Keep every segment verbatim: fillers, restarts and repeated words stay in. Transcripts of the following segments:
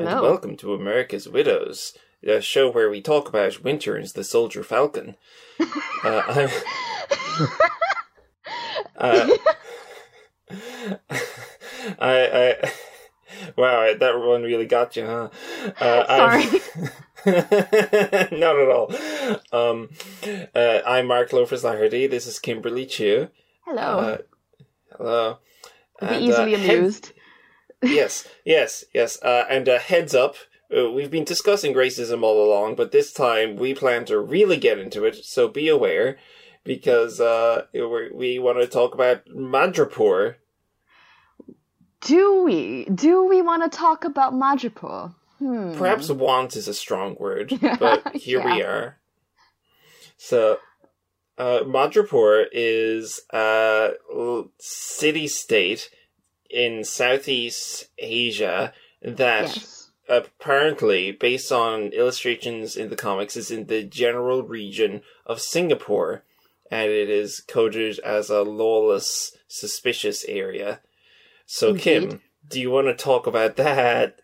and Hello. welcome to America's Widows, a show where we talk about Winter as the Soldier Falcon. uh, I'm... uh, I, I, wow, that one really got you, huh? Uh, Sorry. Not at all. Um, uh, I'm Mark Lofer-Flaherty. This is Kimberly Chu. Hello. Uh, hello. Be And, easily uh, amused. Head... yes, yes, yes. Uh, and uh, heads up, uh, we've been discussing racism all along, but this time we plan to really get into it, so be aware, because uh, we're, we want to talk about Madripoor. Do we? Do we want to talk about Madripoor? Hmm. Perhaps want is a strong word, but here Yeah. we are. So, uh, Madripoor is a l- city-state in Southeast Asia that Yes. apparently, based on illustrations in the comics, is in the general region of Singapore, and it is coded as a lawless, suspicious area. So, Indeed. Kim, do you want to talk about that?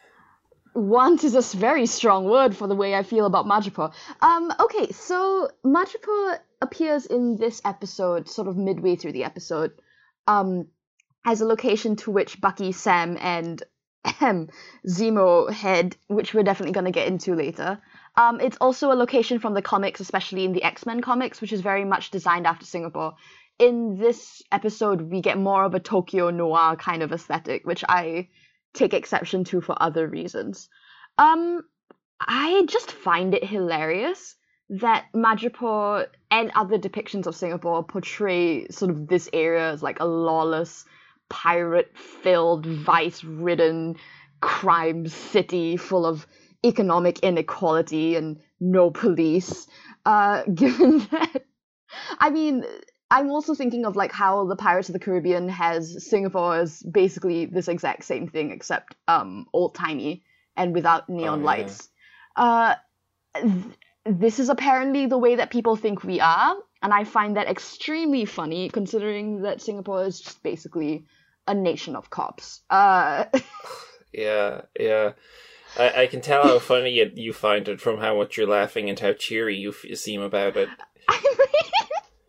Want is a s- very strong word for the way I feel about Madripoor. Um, okay, so Madripoor appears in this episode, sort of midway through the episode, um, as a location to which Bucky, Sam, and ahem, Zemo head, which we're definitely going to get into later. Um, it's also a location from the comics, especially in the X-Men comics, which is very much designed after Singapore. In this episode, we get more of a Tokyo noir kind of aesthetic, which I take exception to for other reasons. Um, I just find it hilarious that Madripoor and other depictions of Singapore portray sort of this area as like a lawless, pirate-filled, vice-ridden crime city full of economic inequality and no police. Uh, given that, I mean, I'm also thinking of like how the Pirates of the Caribbean has Singapore as basically this exact same thing, except um old-timey and without neon Oh, yeah. lights. Uh, th- this is apparently the way that people think we are, and I find that extremely funny, considering that Singapore is just basically a nation of cops. Uh, Yeah, yeah. I, I can tell how funny it, you find it from how much you're laughing and how cheery you f- seem about it. I mean,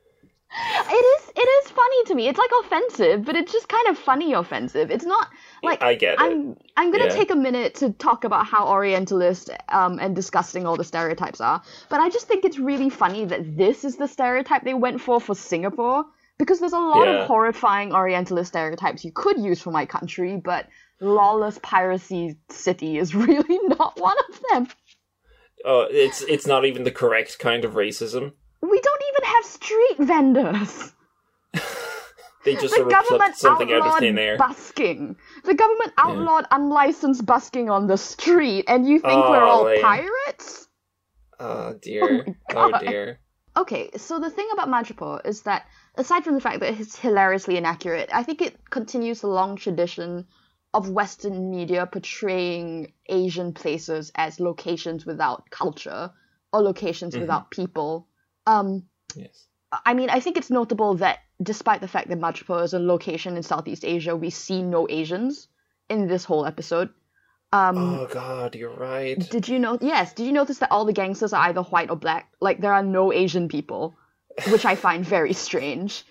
it is it is funny to me. It's like offensive, but it's just kind of funny offensive. It's not like I get it. I'm I'm gonna Yeah. take a minute to talk about how Orientalist um and disgusting all the stereotypes are, but I just think it's really funny that this is the stereotype they went for for Singapore, because there's a lot Yeah. of horrifying Orientalist stereotypes you could use for my country, but lawless piracy city is really not one of them. Oh, it's it's not even the correct kind of racism. We don't even have street vendors. They just The sort of government plucked something out of outlawed thin air. busking. The government outlawed unlicensed busking on the street, and you think Oh, we're all lame. pirates? Oh dear. Oh Oh, my God. dear. Okay, so the thing about Madripoor is that, aside from the fact that it's hilariously inaccurate, I think it continues the long tradition of Western media portraying Asian places as locations without culture, or locations Mhm. without people. Um, Yes. I mean, I think it's notable that despite the fact that Madripoor is a location in Southeast Asia, we see no Asians in this whole episode. Um, Oh god, you're right. Did you know? Yes, did you notice that all the gangsters are either white or black? Like, there are no Asian people, which I find very strange.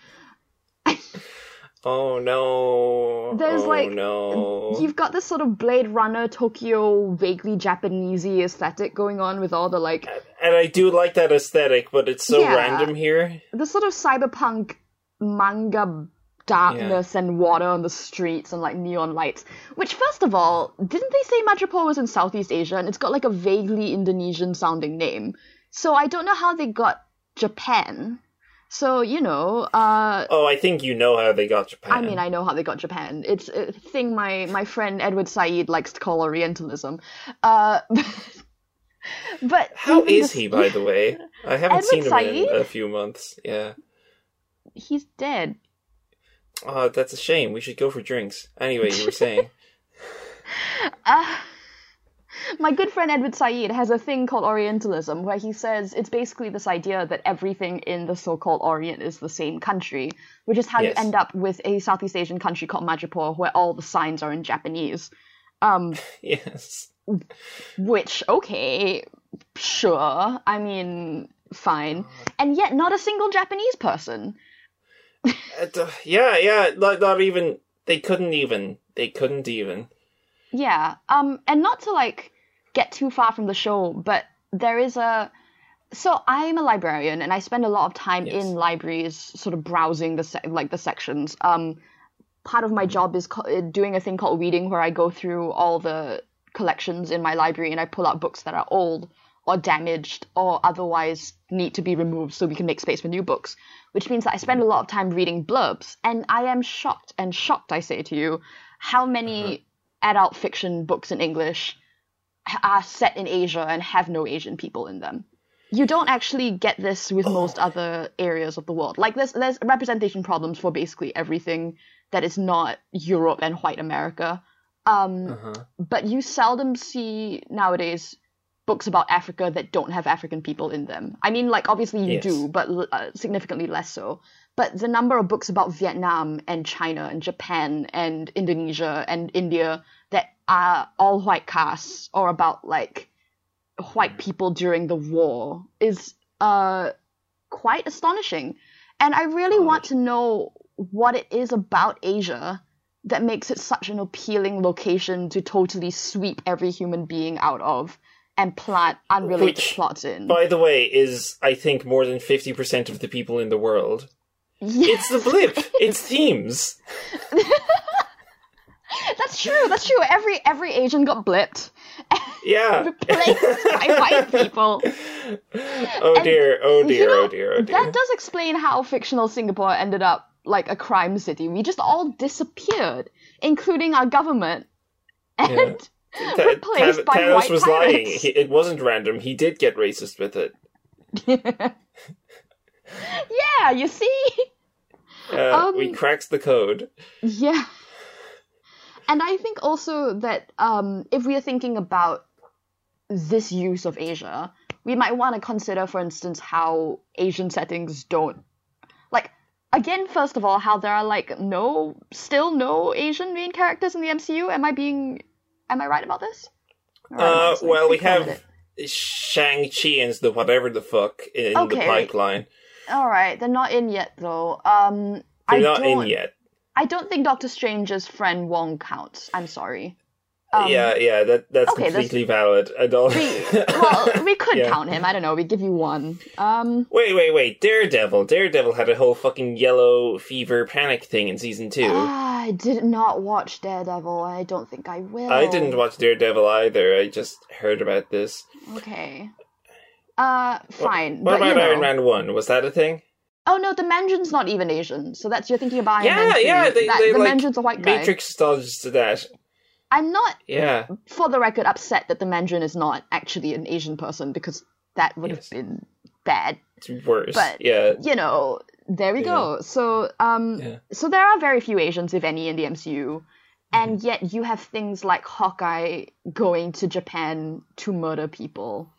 Oh no. There's oh, like, no. you've got this sort of Blade Runner, Tokyo, vaguely Japanesey aesthetic going on with all the like, And I do like that aesthetic, but it's so Yeah. random here. the sort of cyberpunk manga darkness and water on the streets and like neon lights. Which, first of all, didn't they say Madripoor was in Southeast Asia, and it's got like a vaguely Indonesian sounding name? So I don't know how they got Japan. So, you know, uh, Oh, I think you know how they got Japan. I mean, I know how they got Japan. It's a thing my, my friend Edward Said likes to call Orientalism. Uh, but How even is this- he, by the way? I haven't Edward seen him in Said? a few months. Yeah. He's dead. Oh, that's a shame. We should go for drinks. Anyway, you were saying. Uh, my good friend Edward Said has a thing called Orientalism, where he says it's basically this idea that everything in the so-called Orient is the same country, which is how Yes. you end up with a Southeast Asian country called Madripoor, where all the signs are in Japanese. Um, Yes. which, okay, sure. I mean, fine. And yet not a single Japanese person. Uh, yeah, yeah, not, not even, they couldn't even, they couldn't even. Yeah, um, and not to, like, get too far from the show, but there is a... So I'm a librarian, and I spend a lot of time Yes. in libraries sort of browsing the se- like the sections. Um, part of my job is co- doing a thing called reading, where I go through all the collections in my library, and I pull out books that are old or damaged or otherwise need to be removed so we can make space for new books, which means that I spend a lot of time reading blurbs, and I am shocked, and shocked, I say to you, how many uh-huh. adult fiction books in English are set in Asia and have no Asian people in them. You don't actually get this with most other areas of the world. Like, there's, there's representation problems for basically everything that is not Europe and white America. Um, uh-huh. But you seldom see nowadays books about Africa that don't have African people in them. I mean, like, obviously you yes. do, but uh, significantly less so. But the number of books about Vietnam and China and Japan and Indonesia and India that are all white casts or about, like, white people during the war is uh, quite astonishing. And I really God. want to know what it is about Asia that makes it such an appealing location to totally sweep every human being out of and plant unrelated Which, plots in. By the way, is, I think, more than fifty percent of the people in the world. Yes. It's the blip. It's themes. That's true. That's true. Every every Asian got blipped. Yeah. Replaced by white people. Oh and, dear. Oh dear. You know, oh dear. Oh dear. That does explain how fictional Singapore ended up like a crime city. We just all disappeared, including our government, and yeah. replaced Ta- by Thanos white was pirates. lying. He, it wasn't random. He did get racist with it. Yeah, you see. Uh, um, we cracked the code. Yeah. And I think also that um, if we are thinking about this use of Asia, we might want to consider, for instance, how Asian settings don't... Like, again, first of all, how there are, like, no... Still no Asian main characters in the M C U? Am I being... Am I right about this? Right uh, about this? Well, we have Shang-Chi and the whatever the fuck in okay. the pipeline. Alright, they're not in yet, though. Um, they're I not don't... in yet. I don't think Doctor Strange's friend Wong counts. I'm sorry. Um, yeah, yeah, that that's okay, completely valid. I don't. We, well, we could yeah. count him. I don't know. We give you one. Um. Wait, wait, wait. Daredevil. Daredevil had a whole fucking yellow fever panic thing in season two. I did not watch Daredevil. I don't think I will. I didn't watch Daredevil either. I just heard about this. Okay. Uh, fine. What, what but, about you know, Iron Man one? Was that a thing? Oh no, the Mandarin's not even Asian, so that's you're thinking about Iron yeah, Man. Yeah, yeah, they, that, they the like Mandarin's a white guy. Matrix dodges to that. I'm not, yeah. for the record, upset that the Mandarin is not actually an Asian person because that would yes. have been bad. It's worse. But yeah, you know, there we yeah. go. So, um, yeah. so there are very few Asians, if any, in the M C U, and mm-hmm. yet you have things like Hawkeye going to Japan to murder people.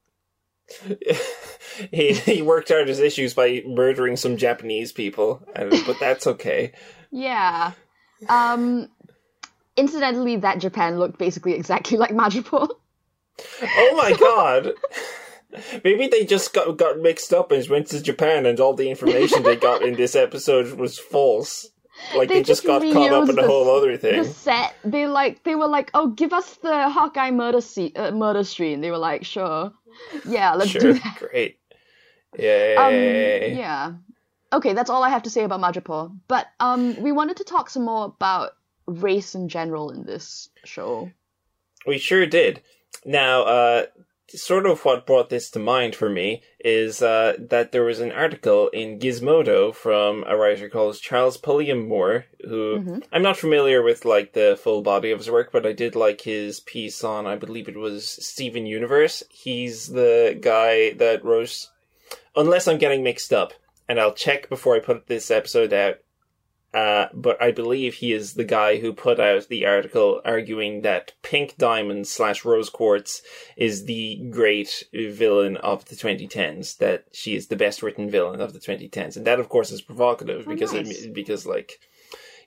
he he worked out his issues by murdering some Japanese people, but that's okay. Yeah. Um. Incidentally, that Japan looked basically exactly like Madripoor. Oh my god! Maybe they just got got mixed up and went to Japan, and all the information they got in this episode was false. Like they, they just, just got caught up in a whole other thing. The set, they like they were like, "Oh, give us the Hawkeye murder se- uh, murder screen." They were like, "Sure, yeah, let's sure, do that." Great, yay! Um, yeah. Okay, that's all I have to say about Madripoor. But um, we wanted to talk some more about race in general in this show. We sure did. Now, uh, sort of what brought this to mind for me is uh, that there was an article in Gizmodo from a writer called Charles Pulliam Moore, who mm-hmm. I'm not familiar with like the full body of his work, but I did like his piece on, I believe it was Steven Universe. He's the guy that wrote, unless I'm getting mixed up, and I'll check before I put this episode out, Uh, but I believe he is the guy who put out the article arguing that Pink Diamond slash Rose Quartz is the great villain of the twenty tens, that she is the best written villain of the twenty tens. And that, of course, is provocative oh, because, nice. it, because like,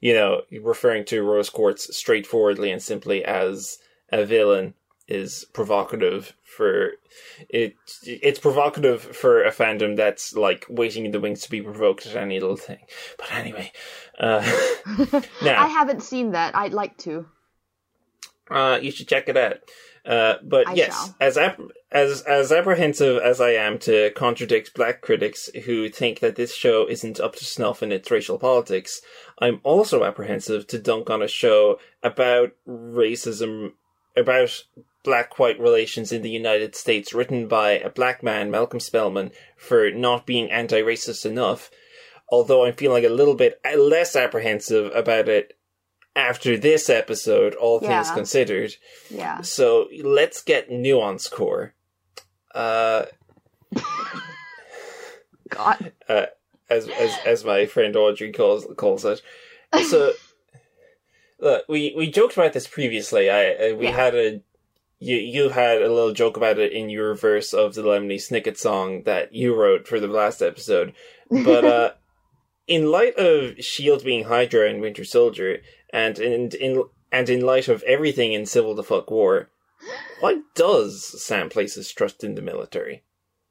you know, referring to Rose Quartz straightforwardly and simply as a villain is provocative for it. It's provocative for a fandom that's like waiting in the wings to be provoked at any little thing. But anyway, uh, now I haven't seen that. I'd like to. Uh, you should check it out. Uh, but I yes, shall. as ap- as as apprehensive as I am to contradict black critics who think that this show isn't up to snuff in its racial politics, I'm also apprehensive to dunk on a show about racism, about black-white relations in the United States, written by a black man, Malcolm Spellman, for not being anti-racist enough. Although I'm feeling a little bit less apprehensive about it after this episode, all Yeah. things considered. Yeah. So let's get Nuance Core. Uh, God. uh, as as as my friend Audrey calls calls it. So look, we we joked about this previously. I uh, we Yeah. had a you you had a little joke about it in your verse of the Lemony Snicket song that you wrote for the last episode. But uh, in light of S H I E L D being Hydra and Winter Soldier, and in in and in light of everything in Civil the Fuck War, why does Sam place his trust in the military?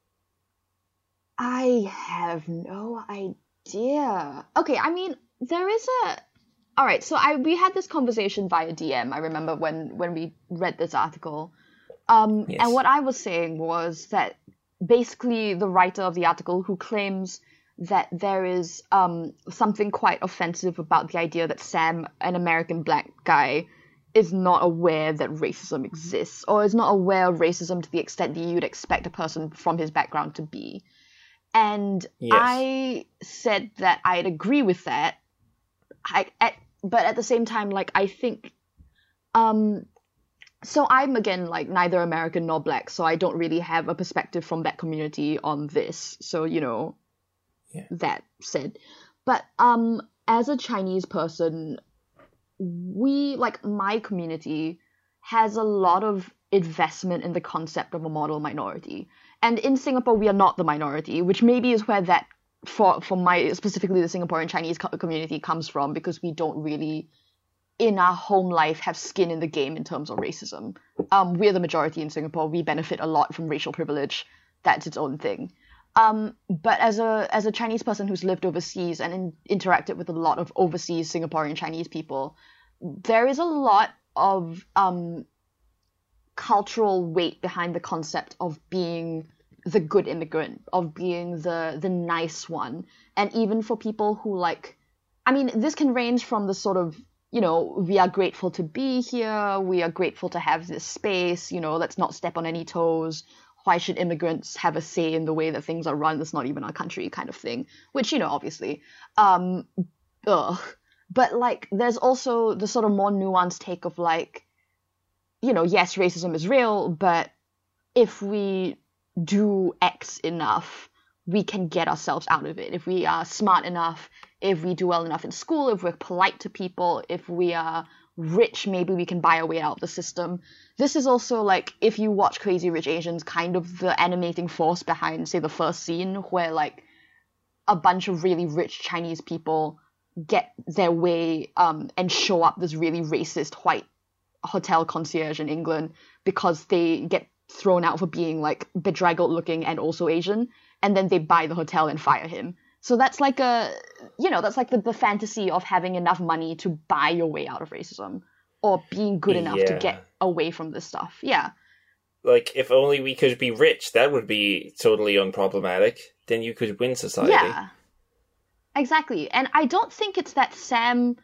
I have no idea. Okay, I mean, there is a... Alright, so I we had this conversation via D M, I remember when, when we read this article. Um, Yes. And what I was saying was that basically the writer of the article who claims that there is um, something quite offensive about the idea that Sam, an American black guy, is not aware that racism exists, or is not aware of racism to the extent that you'd expect a person from his background to be. And Yes. I said that I'd agree with that, I, at, but at the same time, like, I think, um, so I'm, again, like, neither American nor black, so I don't really have a perspective from that community on this, so, you know, Yeah. that said. But, um, as a Chinese person, we, like, my community has a lot of investment in the concept of a model minority. And in Singapore, we are not the minority, which maybe is where that, for, for my, specifically the Singaporean Chinese co- community comes from, because we don't really, in our home life, have skin in the game in terms of racism. Um, we're the majority in Singapore. We benefit a lot from racial privilege. That's its own thing. Um, but as a as a Chinese person who's lived overseas and in, interacted with a lot of overseas Singaporean Chinese people, there is a lot of um, cultural weight behind the concept of being the good immigrant, of being the the nice one. And even for people who, like, I mean, this can range from the sort of, you know, we are grateful to be here, we are grateful to have this space, you know, let's not step on any toes, why should immigrants have a say in the way that things are run, it's not even our country kind of thing, which, you know, obviously. Um, ugh. But, like, there's also the sort of more nuanced take of, like, you know, yes, racism is real, but if we do X enough, we can get ourselves out of it. If we are smart enough, if we do well enough in school, if we're polite to people, if we are rich, maybe we can buy our way out of the system. This is also, like, if you watch Crazy Rich Asians, kind of the animating force behind, say, the first scene, where, like, a bunch of really rich Chinese people get their way um, and show up this really racist white hotel concierge in England because they get thrown out for being, like, bedraggled looking and also Asian, and then they buy the hotel and fire him. So that's like a, you know, that's like the, the fantasy of having enough money to buy your way out of racism, or being good enough to Yeah. get away from this stuff. Yeah. Like, if only we could be rich, that would be totally unproblematic. Then you could win society. Yeah. Exactly. And I don't think it's that Sam...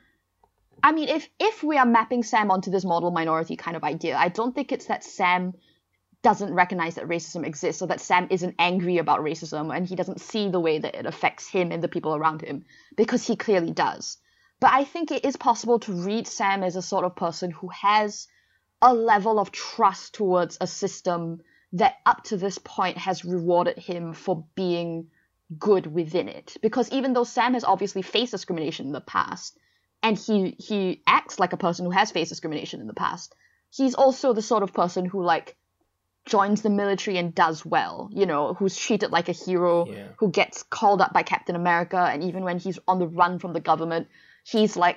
I mean, if, if we are mapping Sam onto this model minority kind of idea, I don't think it's that Sam doesn't recognize that racism exists, or that Sam isn't angry about racism and he doesn't see the way that it affects him and the people around him, because he clearly does. But I think it is possible to read Sam as a sort of person who has a level of trust towards a system that up to this point has rewarded him for being good within it. Because even though Sam has obviously faced discrimination in the past, and he he acts like a person who has faced discrimination in the past, he's also the sort of person who, like, joins the military and does well, you know, who's treated like a hero, Yeah. who gets called up by Captain America, and even when he's on the run from the government, he's, like,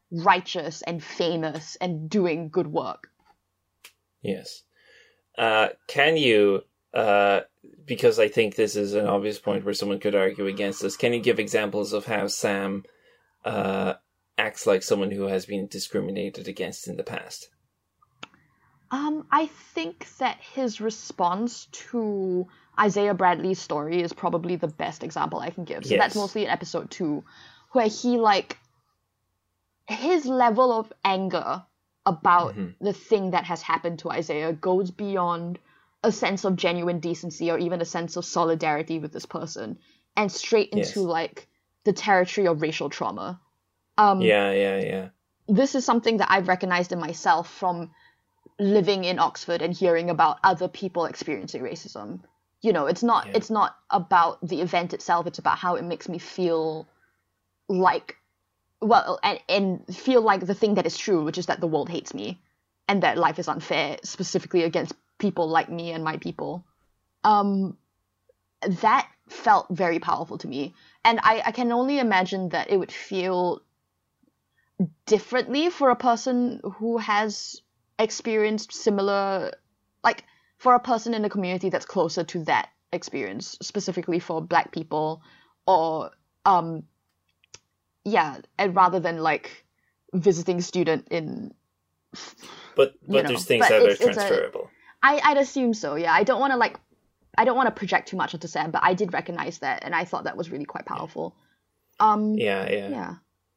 righteous and famous and doing good work. Yes. Uh, can you, uh, because I think this is an obvious point where someone could argue against this, can you give examples of how Sam uh, acts like someone who has been discriminated against in the past? Um, I think that his response to Isaiah Bradley's story is probably the best example I can give. So yes. That's mostly in episode two, where he, like, his level of anger about mm-hmm. the thing that has happened to Isaiah goes beyond a sense of genuine decency or even a sense of solidarity with this person and straight into, yes. like, the territory of racial trauma. Um, yeah, yeah, yeah. This is something that I've recognized in myself from living in Oxford and hearing about other people experiencing racism. You know, it's not yeah. it's not about the event itself, it's about how it makes me feel like, well, and, and feel like the thing that is true, which is that the world hates me and that life is unfair, specifically against people like me and my people. Um, that felt very powerful to me. And I, I can only imagine that it would feel differently for a person who has experienced similar, like, for a person in a community that's closer to that experience, specifically for Black people, or, um, yeah, and rather than, like, visiting student in... But but you know, there's things that are transferable. A, I, I'd assume so, yeah. I don't want to, like, I don't want to project too much onto Sam, but I did recognize that, and I thought that was really quite powerful. Um, yeah, yeah. Yeah.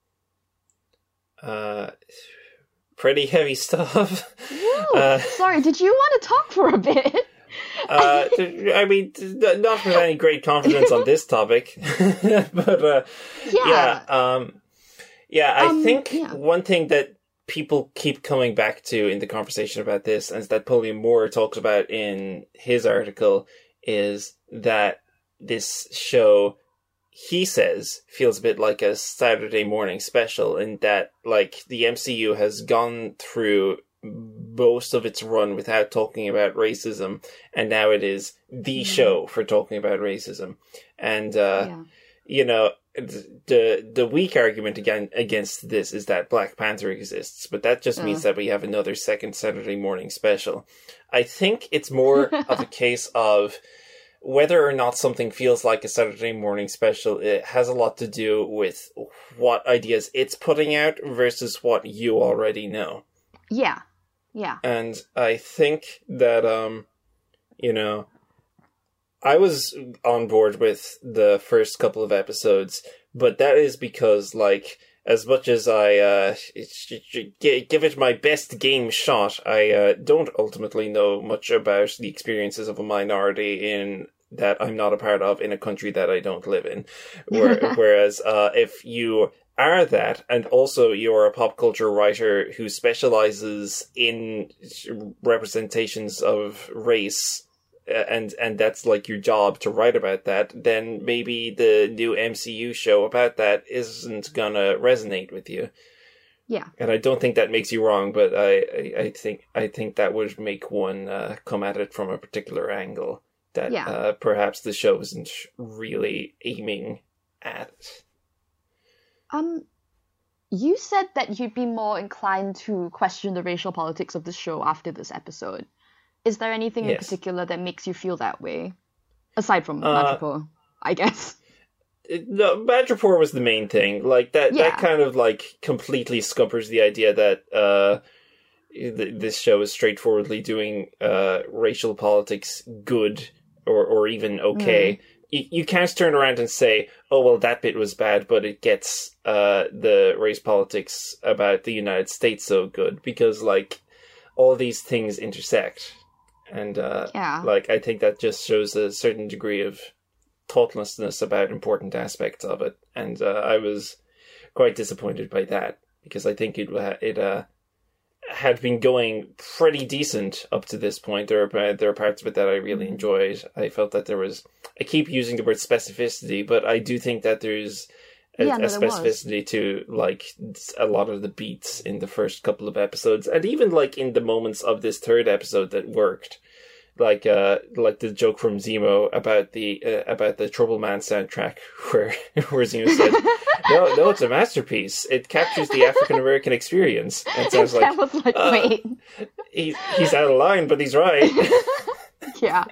Uh... Pretty heavy stuff. Whoa, uh, sorry, did you want to talk for a bit? uh, I mean, not with any great confidence on this topic, but uh, yeah, yeah, um, yeah. I um, think yeah. one thing that people keep coming back to in the conversation about this, and that Pauline Moore talks about in his article, is that this show, he says, feels a bit like a Saturday morning special, in that, like, the M C U has gone through most of its run without talking about racism, and now it is the mm-hmm. show for talking about racism. And, uh, yeah. you know, the the weak argument again against this is that Black Panther exists, but that just uh. means that we have another second Saturday morning special. I think it's more of a case of whether or not something feels like a Saturday morning special. It has a lot to do with what ideas it's putting out versus what you already know. Yeah. Yeah. And I think that, um, you know, I was on board with the first couple of episodes, but that is because, like, as much as I uh, give it my best game shot, I uh, don't ultimately know much about the experiences of a minority in that I'm not a part of in a country that I don't live in. Where, whereas uh, if you are that, and also you're a pop culture writer who specializes in representations of race, and and that's like your job to write about that, then maybe the new M C U show about that isn't gonna resonate with you. Yeah. And I don't think that makes you wrong, but I, I, I think I think that would make one uh, come at it from a particular angle that yeah. uh, perhaps the show isn't really aiming at. Um, you said that you'd be more inclined to question the racial politics of the show after this episode. Is there anything yes. in particular that makes you feel that way? Aside from uh, Madripoor, I guess. It, no, Madripoor was the main thing. Like, that, yeah. that kind of, like, completely scuppers the idea that uh, th- this show is straightforwardly doing uh, racial politics good or, or even okay. Mm. You, you can't turn around and say, oh, well, that bit was bad, but it gets uh, the race politics about the United States so good, because, like, all these things intersect. And, uh, yeah. like, I think that just shows a certain degree of thoughtlessness about important aspects of it. And uh, I was quite disappointed by that, because I think it it uh, had been going pretty decent up to this point. There are, there are parts of it that I really enjoyed. I felt that there was... I keep using the word specificity, but I do think that there's a, yeah, no, a specificity to, like, a lot of the beats in the first couple of episodes, and even, like, in the moments of this third episode that worked. Like, uh, like the joke from Zemo about the uh, about the Trouble Man soundtrack, where where Zemo said, no, no, it's a masterpiece. It captures the African American experience. And sounds like, Sam was like, uh, wait. He, he's out of line, but he's right. Yeah.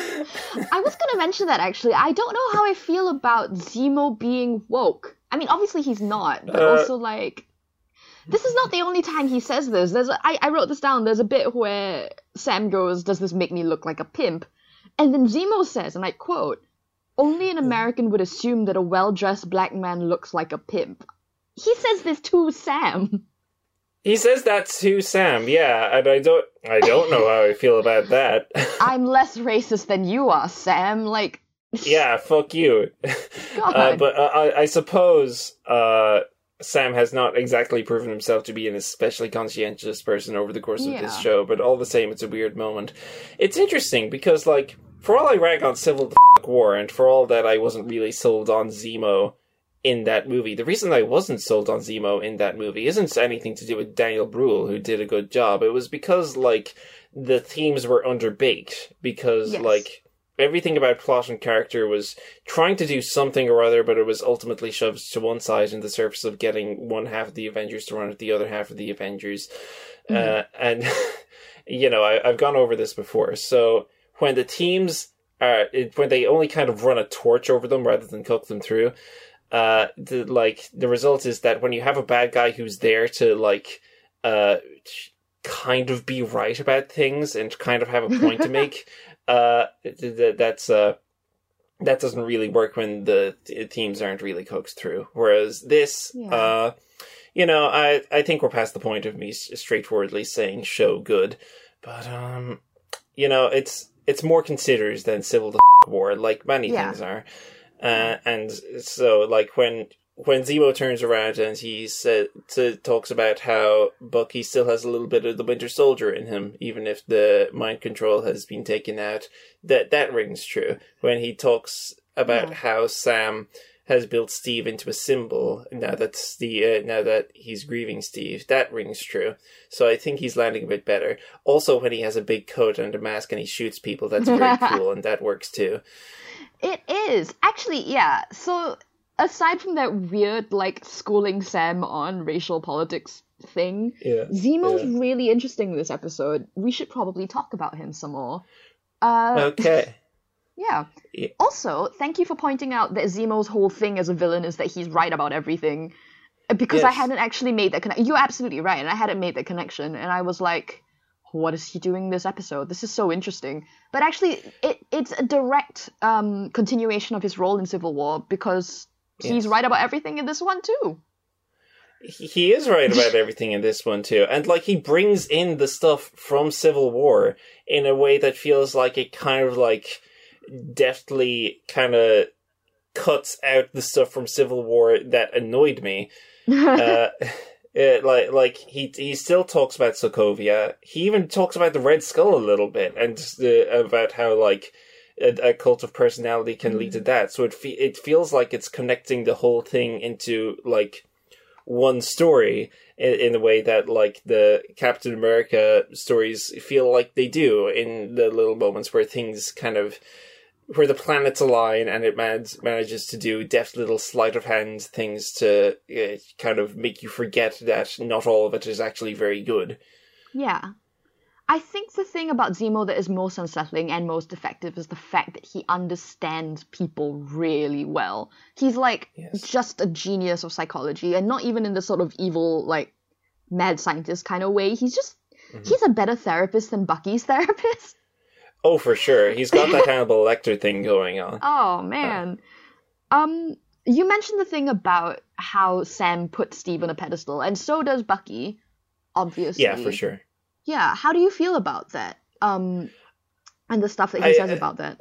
I was going to mention that, actually. I don't know how I feel about Zemo being woke. I mean, obviously he's not, but Uh, also, like, this is not the only time he says this. There's a, I, I wrote this down. There's a bit where Sam goes, does this make me look like a pimp? And then Zemo says, and I quote, only an American would assume that a well-dressed black man looks like a pimp. He says this to Sam. He says that to Sam, yeah, and I don't, I don't know how I feel about that. I'm less racist than you are, Sam. Like, Yeah, fuck you. God. Uh, but uh, I, I suppose uh, Sam has not exactly proven himself to be an especially conscientious person over the course of Yeah. this show, but all the same, it's a weird moment. It's interesting because, like, for all I rag on Civil War, and for all that I wasn't really sold on Zemo in that movie, the reason I wasn't sold on Zemo in that movie isn't anything to do with Daniel Bruhl, who did a good job. It was because, like, the themes were underbaked, because, Yes. like, everything about plot and character was trying to do something or other, but it was ultimately shoved to one side in the service of getting one half of the Avengers to run with the other half of the Avengers. Mhm. Uh, and, you know, I, I've gone over this before. So when the teams are, it, when they only kind of run a torch over them rather than cook them through, uh, the, like, the result is that when you have a bad guy who's there to, like, uh, kind of be right about things and kind of have a point to make, uh, th- th- that's, uh, that doesn't really work when the th- teams aren't really cooked through. Whereas this, Yeah. uh, you know, I, I think we're past the point of me s- straightforwardly saying show good, but, um, you know, it's, it's more considered than Civil War, like many Yeah. things are. Uh, and so, like, when when Zemo turns around and he said, to, talks about how Bucky still has a little bit of the Winter Soldier in him, even if the mind control has been taken out, that that rings true. When he talks about Yeah. how Sam has built Steve into a symbol now that Steve, uh, now that he's grieving Steve, that rings true. So I think he's landing a bit better. Also, when he has a big coat and a mask and he shoots people, that's very cool, and that works too. It is. Actually, yeah. So, aside from that weird, like, schooling Sam on racial politics thing, Yeah. Zemo's yeah. really interesting in this episode. We should probably talk about him some more. Uh, Okay. yeah. Yeah. Also, thank you for pointing out that Zemo's whole thing as a villain is that he's right about everything. Because I Yes. hadn't actually made that connection. You're absolutely right, and I hadn't made that connection, and I was like, what is he doing this episode? This is so interesting. But actually, it it's a direct um, continuation of his role in Civil War, because he's Yes. right about everything in this one, too. He he is right about everything in this one too, and like he brings in the stuff from Civil War in a way that feels like it kind of like deftly kind of cuts out the stuff from Civil War that annoyed me. uh, it, like like he he still talks about Sokovia. He even talks about the Red Skull a little bit, and uh, about how like a, a cult of personality can lead to that. So it fe- it feels like it's connecting the whole thing into like one story in, in a way that like the Captain America stories feel like they do in the little moments where things kind of where the planets align and it man- manages to do deft little sleight of hand things to uh, kind of make you forget that not all of it is actually very good. Yeah. I think the thing about Zemo that is most unsettling and most effective is the fact that he understands people really well. He's like Yes. just a genius of psychology, and not even in the sort of evil, like, mad scientist kind of way. He's just, he's a better therapist than Bucky's therapist. Oh, for sure. He's got that Hannibal Lecter thing going on. Oh, man. Um, you mentioned the thing about how Sam put Steve on a pedestal, and so does Bucky, obviously. Yeah, for sure. Yeah, how do you feel about that? Um, and the stuff that he I- says I- about that.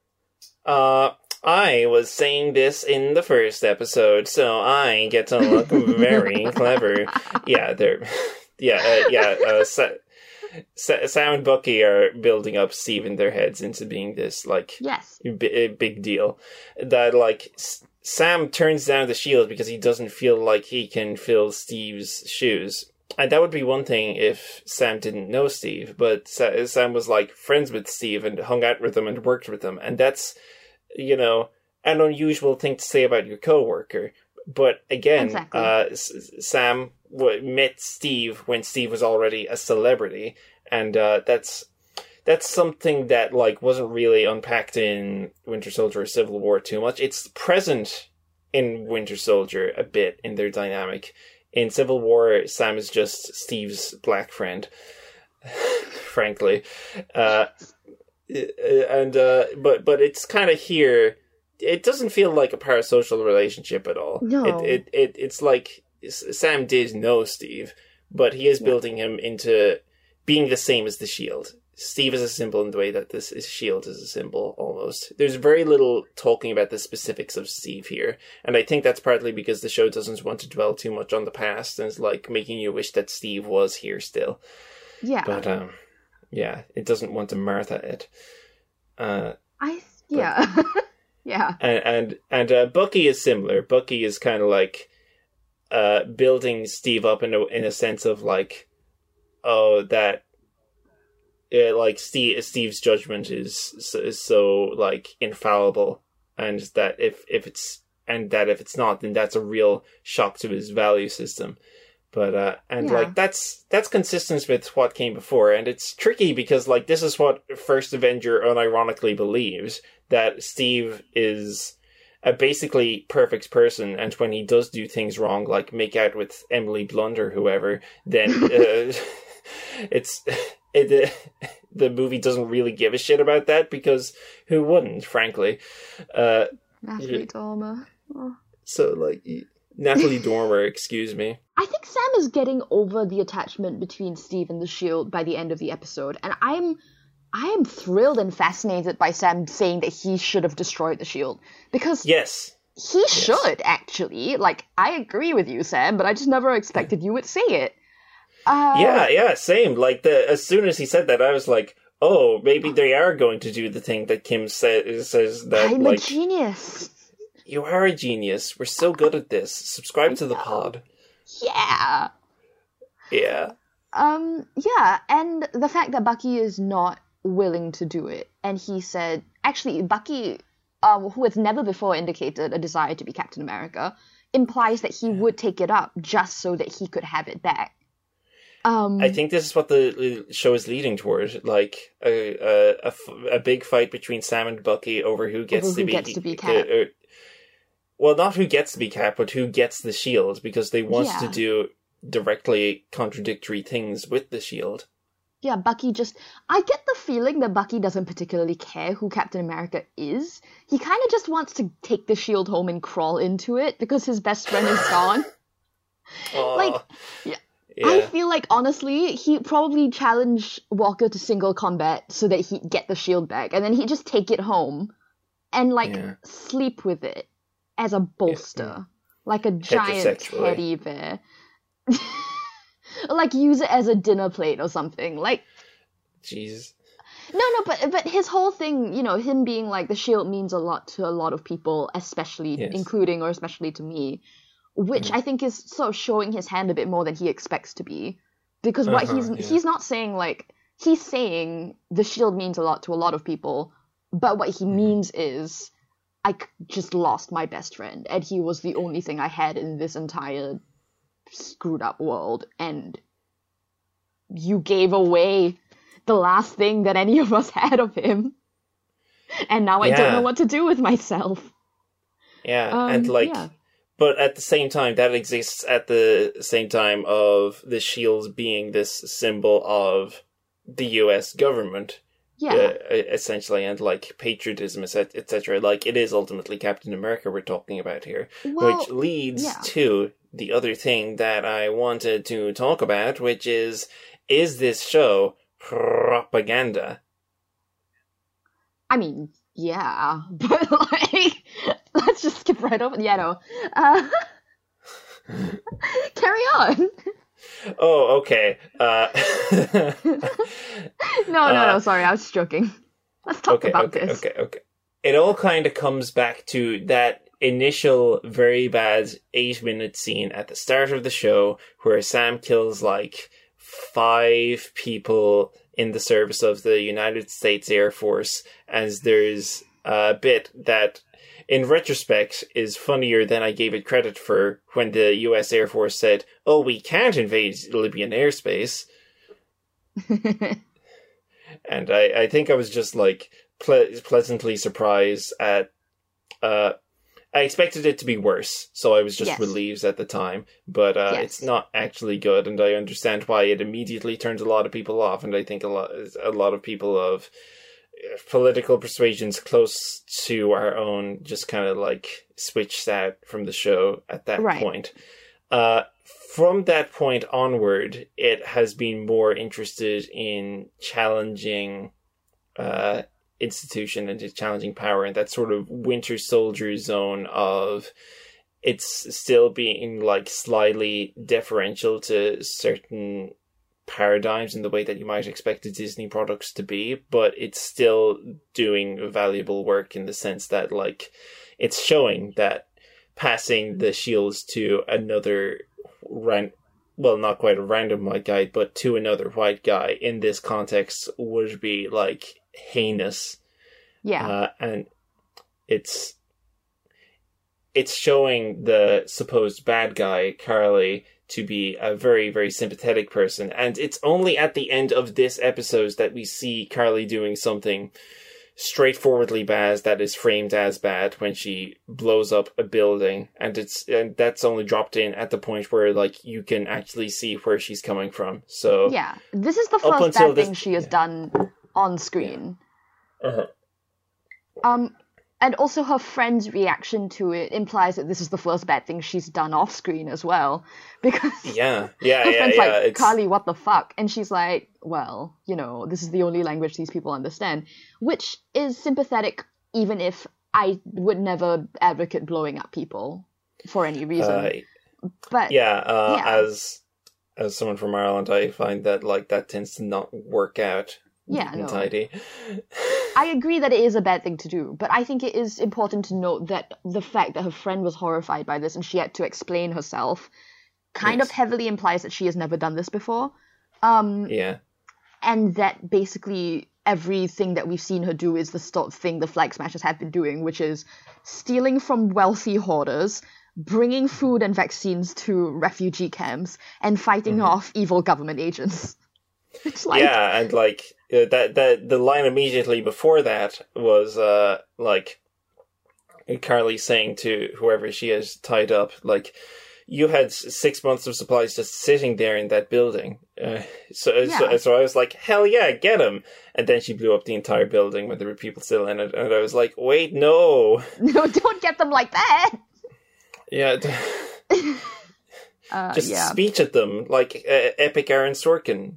Uh, I was saying this in the first episode, so I get to look very clever. Yeah, they're, yeah, uh, yeah. Uh, Sa- Sa- Sam and Bucky are building up Steve in their heads into being this like Yes. b- big deal. That like S- Sam turns down the shield because he doesn't feel like he can fill Steve's shoes. And that would be one thing if Sam didn't know Steve, but Sa- Sam was like friends with Steve and hung out with him and worked with him. And that's, you know, an unusual thing to say about your coworker. But again, Exactly. uh, S- Sam w- met Steve when Steve was already a celebrity, and uh, that's that's something that like wasn't really unpacked in Winter Soldier or Civil War too much. It's present in Winter Soldier a bit in their dynamic. In Civil War, Sam is just Steve's black friend, frankly, uh, and uh, but but it's kind of here. It doesn't feel like a parasocial relationship at all. No. It it, it it's like Sam did know Steve, but he is Yeah. building him into being the same as the Shield. Steve is a symbol in the way that this is Shield is a symbol, almost. There's very little talking about the specifics of Steve here, and I think that's partly because the show doesn't want to dwell too much on the past, and is like making you wish that Steve was here still. Yeah. But um, yeah, it doesn't want to Martha it. Uh, I yeah. yeah. and and, and uh, Bucky is similar. Bucky is kind of like uh, building Steve up in a in a sense of like, oh, that. Uh, like Steve, Steve's judgment is so, is so like infallible, and that if if it's and that if it's not, then that's a real shock to his value system. But uh, and Yeah. like that's that's consistent with what came before, and it's tricky because like this is what First Avenger unironically believes, that Steve is a basically perfect person, and when he does do things wrong, like make out with Emily Blunt or whoever, then uh, it's. It, uh, the movie doesn't really give a shit about that, because who wouldn't, frankly? Uh, Natalie yeah. Dormer. Oh. so, like, Natalie Dormer, excuse me. I think Sam is getting over the attachment between Steve and the Shield by the end of the episode, and I'm I am thrilled and fascinated by Sam saying that he should have destroyed the Shield, because Yes. he yes. should, actually. Like, I agree with you, Sam, but I just never expected you would say it. Uh, yeah, yeah, same. Like, the as soon as he said that, I was like, oh, maybe they are going to do the thing that Kim sa- says that, I'm like... a genius. You are a genius. We're so good at this. Subscribe to the pod. Yeah. Yeah. Um, yeah, and the fact that Bucky is not willing to do it, and he said... Actually, Bucky, um, who has never before indicated a desire to be Captain America, implies that he would take it up just so that he could have it back. Um, I think this is what the show is leading toward, like a a, a, a big fight between Sam and Bucky over who gets over to who be gets to be Cap. Uh, uh, well, not who gets to be Cap, but who gets the Shield, because they want Yeah. to do directly contradictory things with the Shield. Yeah, Bucky just... I get the feeling that Bucky doesn't particularly care who Captain America is. He kind of just wants to take the Shield home and crawl into it because his best friend is gone. Aw. Like, yeah. Yeah. I feel like, honestly, he probably challenged Walker to single combat so that he'd get the shield back, and then he'd just take it home and, like, Yeah. sleep with it as a bolster. Yeah. Like a giant Heterosexually. teddy bear. Or, like, use it as a dinner plate or something. Like, Jeez. no, no, but but his whole thing, you know, him being like, the shield means a lot to a lot of people, especially, Yes. including or especially to me. Which Mm. I think is sort of showing his hand a bit more than he expects to be. Because what Uh-huh, he's yeah. he's not saying, like, he's saying the shield means a lot to a lot of people, but what he Mhm. means is, I c- just lost my best friend, and he was the only thing I had in this entire screwed up world, and you gave away the last thing that any of us had of him. And now I don't Yeah. know what to do with myself. Yeah, Um, and like... yeah. But at the same time, that exists at the same time of the Shield being this symbol of the U S government, Yeah. uh, essentially, and like patriotism, et cetera. Like, it is ultimately Captain America we're talking about here, Well, which leads yeah. to the other thing that I wanted to talk about, which is, is this show propaganda? I mean, yeah, but like, let's just skip right over. Yeah, no. Uh, carry on. Oh, okay. Uh, No, no, no. Uh, Sorry, I was joking. Let's talk okay, about okay, this. okay, okay. It all kind of comes back to that initial very bad eight minute scene at the start of the show where Sam kills like five people in the service of the United States Air Force, as there's uh, bit that, in retrospect, is funnier than I gave it credit for when the U S Air Force said, "Oh, we can't invade Libyan airspace." And I, I think I was just, like, ple- pleasantly surprised at... Uh, I expected it to be worse, so I was just Yes. relieved at the time. But uh, Yes. it's not actually good, and I understand why it immediately turned a lot of people off. And I think a lot, a lot of people of political persuasions close to our own just kind of like switched out from the show at that Right. point. Uh, from that point onward, it has been more interested in challenging uh, institution and just challenging power, and that sort of Winter Soldier zone of it's still being like slightly deferential to certain paradigms in the way that you might expect the Disney products to be, but it's still doing valuable work in the sense that like it's showing that passing the shields to another ran- well, not quite a random white guy, but to another white guy in this context would be like heinous. Yeah. Uh, and it's it's showing the supposed bad guy, Carly, to be a very, very sympathetic person. And it's only at the end of this episode that we see Carly doing something straightforwardly bad that is framed as bad when she blows up a building. And it's and that's only dropped in at the point where like you can actually see where she's coming from. So Yeah. This is the Up first until bad this- thing she has done on screen. uh-huh. Um, and also her friend's reaction to it implies that this is the first bad thing she's done off screen as well. Because yeah, yeah, her yeah, friend's yeah. like, it's, Carly, what the fuck? And she's like, well, you know, this is the only language these people understand. Which is sympathetic, even if I would never advocate blowing up people for any reason. uh, but yeah, uh, yeah. as as someone from Ireland, I find that like that tends to not work out. Yeah, neat and no. tidy. I agree that it is a bad thing to do, but I think it is important to note that the fact that her friend was horrified by this and she had to explain herself kind Yes. of heavily implies that she has never done this before. Um, Yeah, and that basically everything that we've seen her do is the sort of thing the Flag Smashers have been doing, which is stealing from wealthy hoarders, bringing food and vaccines to refugee camps, and fighting Mhm. off evil government agents. It's like, yeah, and like uh, that that the line immediately before that was uh like Carly saying to whoever she has tied up, like, you had s- six months of supplies just sitting there in that building. Uh, so, so Yeah. so I was like, hell yeah, get him! And then she blew up the entire building when there were people still in it, and I was like, wait, no, no, don't get them like that. yeah. d- Uh, Just yeah. speech at them like uh, epic Aaron Sorkin.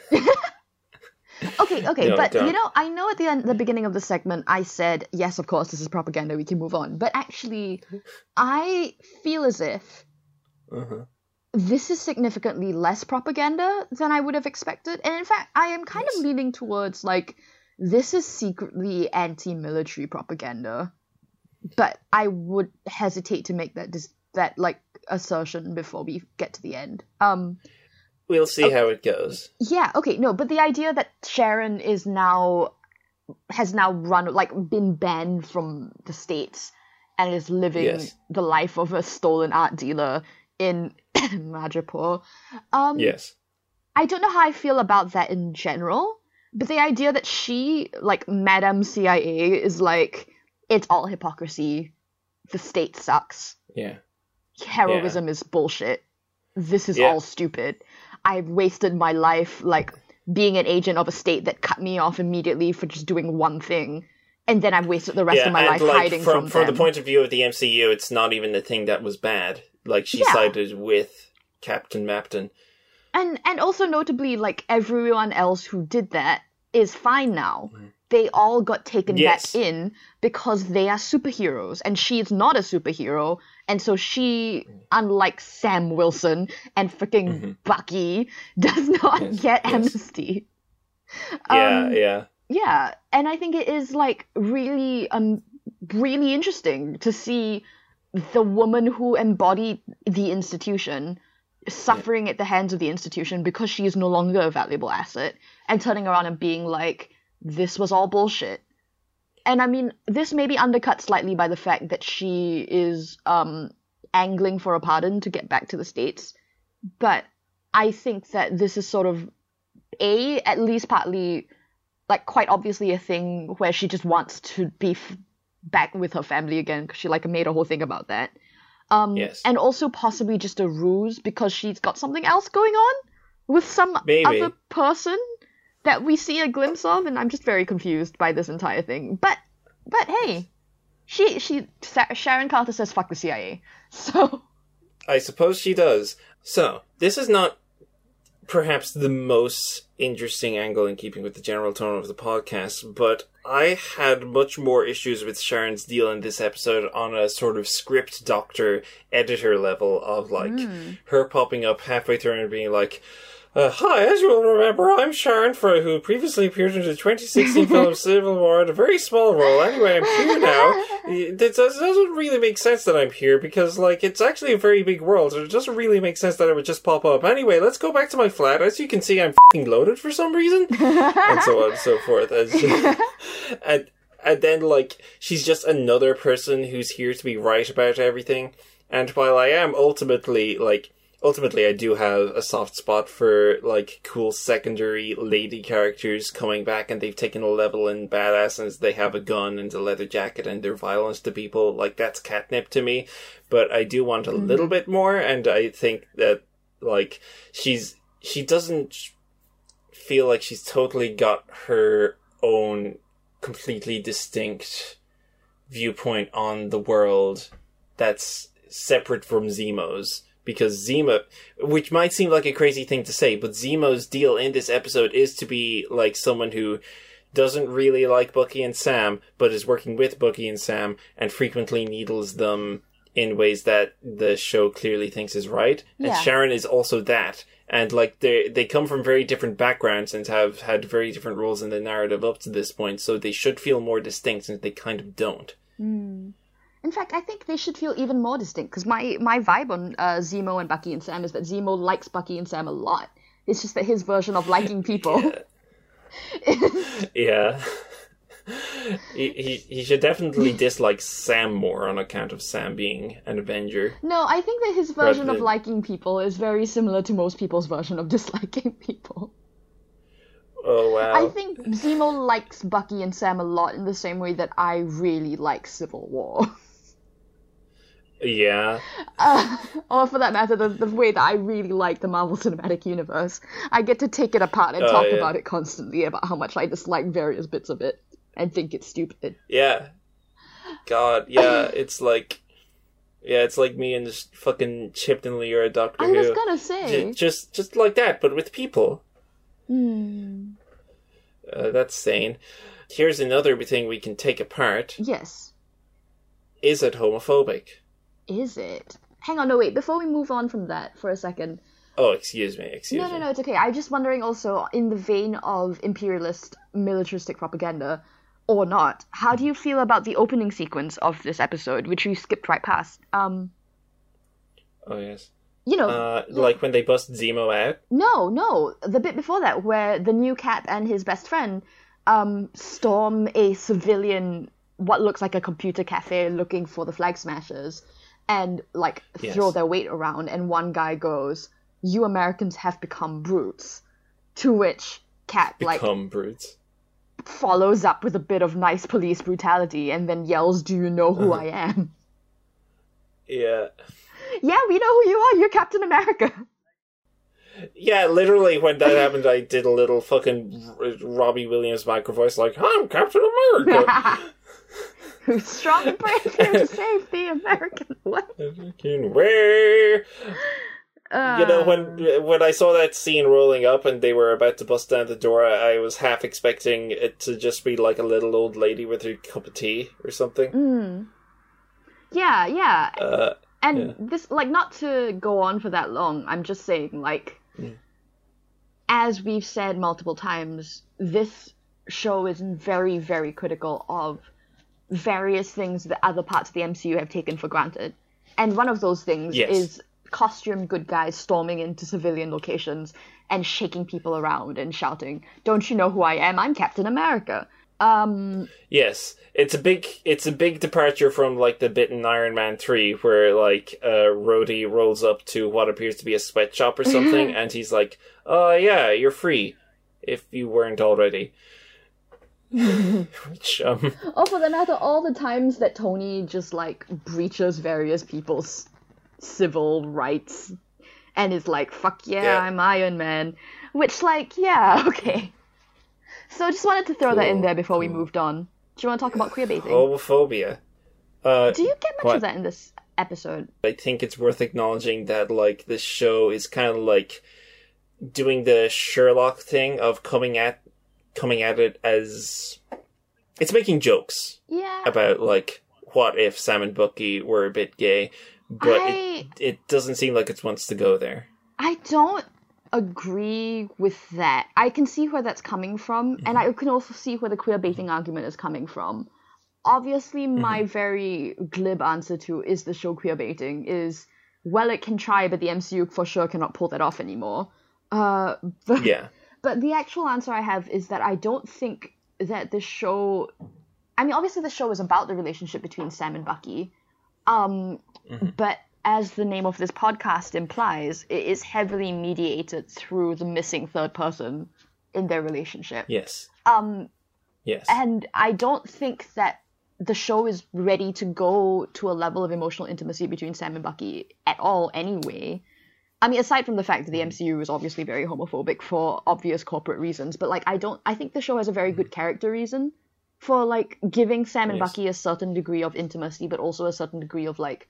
Okay, okay, No, but don't. you know, I know at the end, the beginning of the segment, I said, yes, of course, this is propaganda, we can move on. But actually, I feel as if Uh-huh. this is significantly less propaganda than I would have expected. And in fact, I am kind Yes. of leaning towards, like, this is secretly anti-military propaganda. But I would hesitate to make that, dis- that like, assertion before we get to the end. Um... We'll see how it goes. Yeah, okay, no, but the idea that Sharon is now has now run like been banned from the States and is living Yes. the life of a stolen art dealer in Madripoor. Um Yes. I don't know how I feel about that in general, but the idea that she, like Madame C I A, is like, it's all hypocrisy. The state sucks. Yeah. Heroism is bullshit. This is Yeah. all stupid. I've wasted my life, like, being an agent of a state that cut me off immediately for just doing one thing. And then I've wasted the rest yeah, of my and life like hiding from from, from them. the point of view of the M C U, it's not even the thing that was bad. Like she Yeah. sided with Captain Mapton. And and also notably, like, everyone else who did that is fine now. Mhm. They all got taken Yes. back in because they are superheroes, and she is not a superhero, and so she, unlike Sam Wilson and freaking Mhm. Bucky, does not Yes, get yes. amnesty. Yeah, Um, yeah. Yeah, and I think it is like really um really interesting to see the woman who embodied the institution suffering at the hands of the institution because she is no longer a valuable asset, and turning around and being like, this was all bullshit. And I mean, this may be undercut slightly by the fact that she is um, angling for a pardon to get back to the States. But I think that this is sort of, A, at least partly, like, quite obviously a thing where she just wants to be f- back with her family again, because she, like, made a whole thing about that. Um, yes. And also possibly just a ruse because she's got something else going on with some Maybe. other person that we see a glimpse of, and I'm just very confused by this entire thing. But, but hey, she, she, Sharon Carter says fuck the C I A, so... I suppose she does. So, this is not perhaps the most interesting angle in keeping with the general tone of the podcast, but I had much more issues with Sharon's deal in this episode on a sort of script doctor editor level of, like, mm. her popping up halfway through and being like, Uh, hi, as you will remember, I'm Sharon Frey, who previously appeared in the twenty sixteen film Civil War in a very small role. Anyway, I'm here now. It doesn't really make sense that I'm here, because, like, it's actually a very big world, so it doesn't really make sense that I would just pop up. Anyway, let's go back to my flat. As you can see, I'm f***ing loaded for some reason. And so on and so forth. And, and, and then, like, she's just another person who's here to be right about everything. And while I am ultimately, like... Ultimately, I do have a soft spot for, like, cool secondary lady characters coming back, and they've taken a level in badass, and they have a gun and a leather jacket, and they're violence to people. Like, that's catnip to me. But I do want a mm. little bit more, and I think that, like, she's... She doesn't feel like she's totally got her own completely distinct viewpoint on the world that's separate from Zemo's. Because Zemo, which might seem like a crazy thing to say, but Zemo's deal in this episode is to be like someone who doesn't really like Bucky and Sam, but is working with Bucky and Sam and frequently needles them in ways that the show clearly thinks is right. Yeah. And Sharon is also that. And like they they come from very different backgrounds and have had very different roles in the narrative up to this point, so they should feel more distinct, and they kind of don't. Mm. In fact, I think they should feel even more distinct, because my, my vibe on uh, Zemo and Bucky and Sam is that Zemo likes Bucky and Sam a lot. It's just that his version of liking people... Yeah. yeah. he, he he should definitely dislike Sam more on account of Sam being an Avenger. No, I think that his version than... of liking people is very similar to most people's version of disliking people. Oh, wow. I think Zemo likes Bucky and Sam a lot in the same way that I really like Civil War. Yeah. Uh, or for that matter, the, the way that I really like the Marvel Cinematic Universe. I get to take it apart and oh, talk yeah. about it constantly, about how much I dislike various bits of it and think it's stupid. Yeah. God, yeah, it's like... Yeah, it's like me and this fucking Chip and Lear Doctor Who. I was gonna say... J- just, just like that, but with people. Hmm. Uh, that's sane. Here's another thing we can take apart. Yes. Is it homophobic? Is it? Hang on, no, wait. Before we move on from that for a second. Oh, excuse me, excuse no, me. No, no, no, it's okay. I'm just wondering also, in the vein of imperialist, militaristic propaganda, or not, how do you feel about the opening sequence of this episode, which we skipped right past? Um. Oh, yes. You know. Uh, yeah. Like when they bust Zemo out? No, no. The bit before that, where the new Cap and his best friend um, storm a civilian, what looks like a computer cafe, looking for the Flag Smashers, and, like, yes. throw their weight around, and one guy goes, "You Americans have become brutes." To which Cap, become like... Become brutes. Follows up with a bit of nice police brutality, and then yells, "Do you know who I am?" Yeah. Yeah, we know who you are. You're Captain America. Yeah, literally, when that happened, I did a little fucking Robbie Williams micro voice, like, "I'm Captain America." Who's strong and brave here to save the American way. American way. Uh, you know, when when I saw that scene rolling up and they were about to bust down the door, I was half expecting it to just be like a little old lady with her cup of tea or something. Mm. Yeah, yeah. Uh, and yeah. this, like, not to go on for that long, I'm just saying, like, mm. as we've said multiple times, this show is very, very critical of various things that other parts of the M C U have taken for granted. And one of those things yes. is costume good guys storming into civilian locations and shaking people around and shouting, "Don't you know who I am? I'm Captain America." Um, Yes, it's a big it's a big departure from like the bit in Iron Man three where like uh, Rhodey rolls up to what appears to be a sweatshop or something, and he's like, "Oh yeah, you're free, if you weren't already." Which um, oh, for the matter, all the times that Tony just like breaches various people's civil rights and is like, "Fuck yeah, Yeah. I'm Iron Man," which like yeah, okay. So I just wanted to throw Cool, that in there before we cool. moved on. Do you want to talk about queer baiting? homophobia. Uh, Do you get much what? of that in this episode? I think it's worth acknowledging that like this show is kind of like doing the Sherlock thing of coming at coming at it as it's making jokes Yeah. about like what if Sam and Bucky were a bit gay, but I- it it doesn't seem like it wants to go there. I don't agree with that. I can see where that's coming from, and I can also see where the queer baiting argument is coming from. Obviously, my very glib answer to is the show queer baiting is, well, it can try, but the M C U for sure cannot pull that off anymore. Uh, but, Yeah. but the actual answer I have is that I don't think that the show... I mean, obviously the show is about the relationship between Sam and Bucky, um, but as the name of this podcast implies, it is heavily mediated through the missing third person in their relationship. Yes. Um, Yes. and I don't think that the show is ready to go to a level of emotional intimacy between Sam and Bucky at all anyway. I mean, aside from the fact that the M C U is obviously very homophobic for obvious corporate reasons, but like I don't I think the show has a very good character reason for like giving Sam and Yes. Bucky a certain degree of intimacy, but also a certain degree of like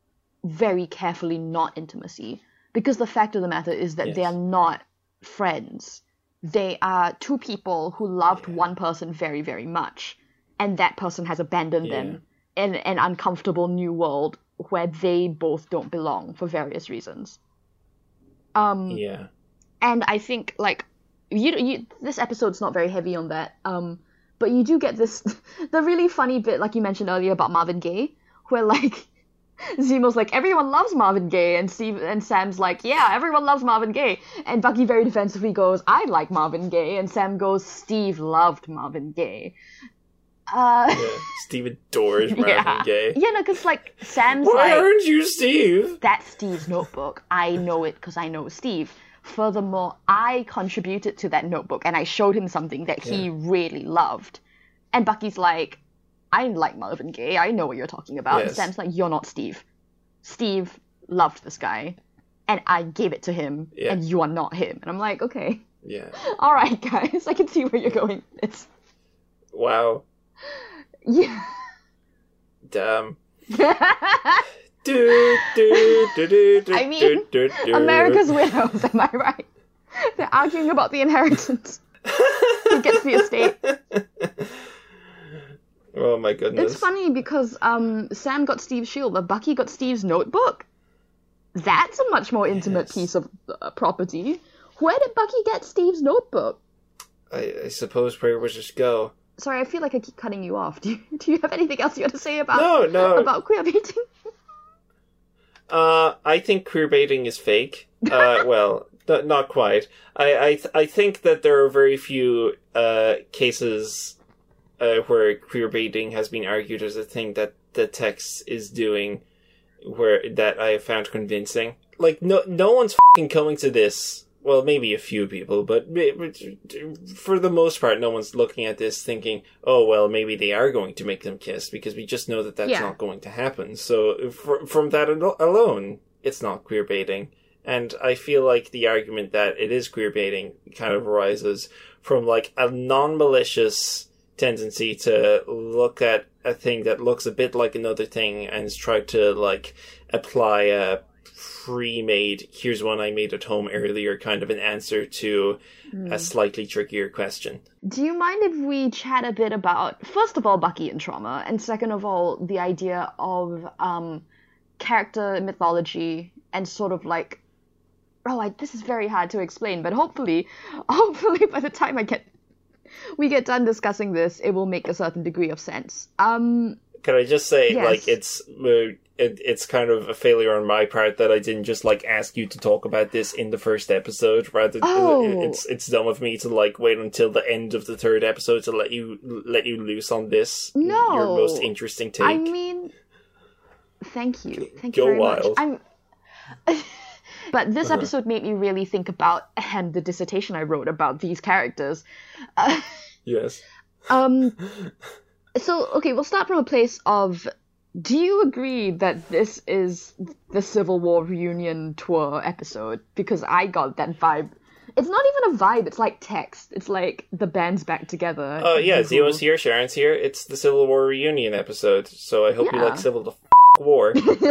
very carefully not intimacy. Because the fact of the matter is that they Yes. are not friends. They are two people who loved Yeah. one person very, very much, and that person has abandoned Yeah. them in an uncomfortable new world where they both don't belong for various reasons. Um, yeah. and I think like you, you, this episode's not very heavy on that. Um, but you do get this the really funny bit, like you mentioned earlier about Marvin Gaye, where like Zemo's like, everyone loves Marvin Gaye, and Steve and Sam's like, yeah, everyone loves Marvin Gaye, and Bucky very defensively goes, I like Marvin Gaye, and Sam goes, Steve loved Marvin Gaye. Uh, Yeah. Steve adores Marvin yeah, Gaye. you know, because like Sam's Why like, aren't you Steve? that's Steve's notebook. I know it because I know Steve. Furthermore, I contributed to that notebook and I showed him something that he Yeah. really loved. And Bucky's like, I like Marvin Gaye. I know what you're talking about. And Yes. Sam's like, you're not Steve. Steve loved this guy and I gave it to him Yeah. and you are not him. And I'm like, okay. Yeah. All right, guys. I can see where you're going with this. Wow. Yeah. Damn. Do, do, do, do, do, I mean, do, do, do. America's widows, am I right? They're arguing about the inheritance. Who gets the estate? Oh my goodness. It's funny because um, Sam got Steve's shield, but Bucky got Steve's notebook. That's a much more intimate Yes. piece of uh, property. Where did Bucky get Steve's notebook? I, I suppose where would just go? Sorry, I feel like I keep cutting you off. Do you, do you have anything else you want to say about No, no. about queer baiting? Uh, I think queer baiting is fake. Uh, well, n- not quite. I I, th- I think that there are very few uh, cases uh, where queer baiting has been argued as a thing that the text is doing, where that I have found convincing. Like no no one's fucking coming to this. Well, maybe a few people, but but for the most part, no one's looking at this thinking, "Oh, well, maybe they are going to make them kiss," because we just know that that's Yeah. not going to happen. So, fr- from that al- alone, it's not queer baiting. And I feel like the argument that it is queer baiting kind of arises from like a non-malicious tendency to look at a thing that looks a bit like another thing and try to like apply a pre-made, here's one I made at home earlier, kind of an answer to a slightly trickier question. Do you mind if we chat a bit about, first of all, Bucky and trauma, and second of all, the idea of um, character mythology and sort of like, oh, I, this is very hard to explain, but hopefully, hopefully by the time I get, we get done discussing this, it will make a certain degree of sense. Um, Can I just say, Yes. like, it's uh, it, it's kind of a failure on my part that I didn't just like ask you to talk about this in the first episode. Rather, Oh. it, it's it's dumb of me to like wait until the end of the third episode to let you let you loose on this. No. Your most interesting take. I mean, thank you, thank you Go very wild. much. I'm. But this episode made me really think about and the dissertation I wrote about these characters. Uh, Yes. um. So okay, we'll start from a place of. Do you agree that this is the Civil War reunion tour episode? Because I got that vibe. It's not even a vibe, it's like text. It's like the band's back together. Oh, uh, yeah, Cool. Zio's here, Sharon's here. It's the Civil War reunion episode, so I hope you Yeah. like Civil the f- War.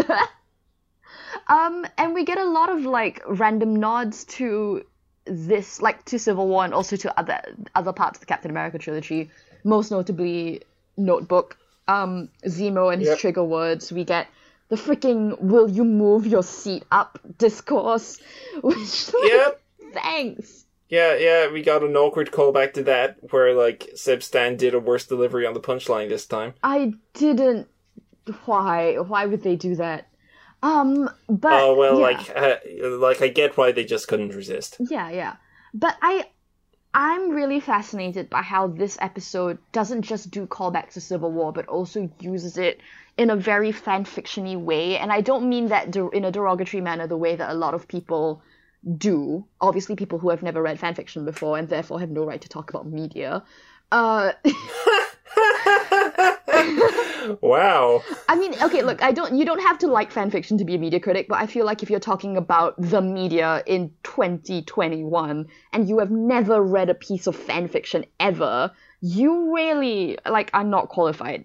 Um, and we get a lot of like random nods to this, like to Civil War and also to other other parts of the Captain America trilogy. Most notably, Notebook. Um, Zemo and his Yep. trigger words. We get the freaking "Will you move your seat up" discourse, which like, Yep. thanks. Yeah, yeah, we got an awkward callback to that, where, like, Seb Stan did a worse delivery on the punchline this time. I didn't. Why? Why would they do that? Um, but Oh, well, yeah. like, uh, like, I get why they just couldn't resist. Yeah, yeah. But I I'm really fascinated by how this episode doesn't just do callbacks to Civil War, but also uses it in a very fanfiction-y way. And I don't mean that der- in a derogatory manner, the way that a lot of people do. Obviously, people who have never read fanfiction before and therefore have no right to talk about media. Uh, Wow. I mean, okay, look, I don't. You don't have to like fanfiction to be a media critic, but I feel like if you're talking about the media in twenty twenty-one and you have never read a piece of fanfiction ever, you really like are not qualified.